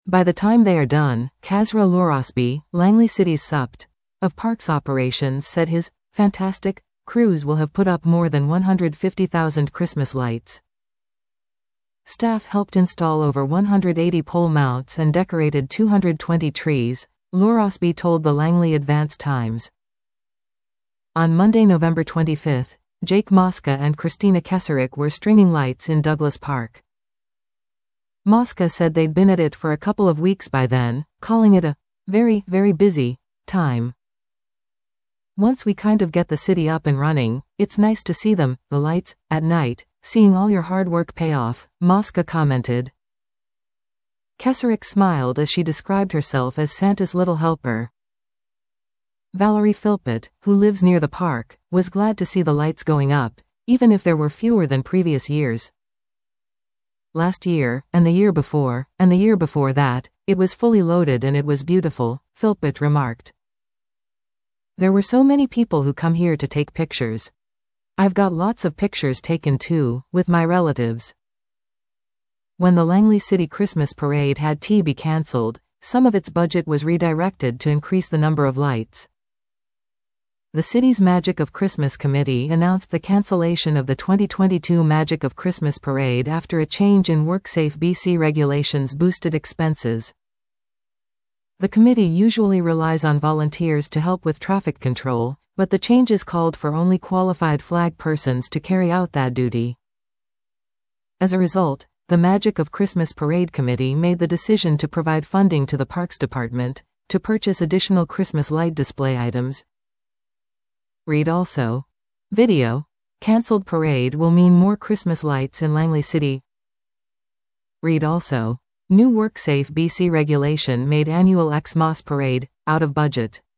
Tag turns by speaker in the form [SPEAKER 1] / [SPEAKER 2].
[SPEAKER 1] By the time they are done, Kasra Lorosby, Langley City's Supt. of Parks Operations said his fantastic crews will have put up more than 150,000 Christmas lights. Staff helped install over 180 pole mounts and decorated 220 trees, Lorosby told the Langley Advance-Times. On Monday, November 25, Jake Mosca and Christina Keserick were stringing lights in Douglas Park. Mosca said they'd been at it for a couple of weeks by then, calling it a very, very busy time. Once we kind of get the city up and running, it's nice to see them, the lights, at night, seeing all your hard work pay off, Mosca commented. Keserick smiled as she described herself as Santa's little helper. Valerie Philpott, who lives near the park, was glad to see the lights going up, even if there were fewer than previous years. Last year, and the year before, and the year before that, it was fully loaded and it was beautiful, Philpott remarked. There were so many people who come here to take pictures. I've got lots of pictures taken too, with my relatives. When the Langley City Christmas Parade had to be cancelled, some of its budget was redirected to increase the number of lights. The city's Magic of Christmas Committee announced the cancellation of the 2022 Magic of Christmas Parade after a change in WorkSafe BC regulations boosted expenses. The committee usually relies on volunteers to help with traffic control, but the changes called for only qualified flag persons to carry out that duty. As a result, the Magic of Christmas Parade Committee made the decision to provide funding to the Parks Department to purchase additional Christmas light display items. Read also. Video. Cancelled parade will mean more Christmas lights in Langley City. Read also. New WorkSafe BC regulation made annual Xmas parade out of budget.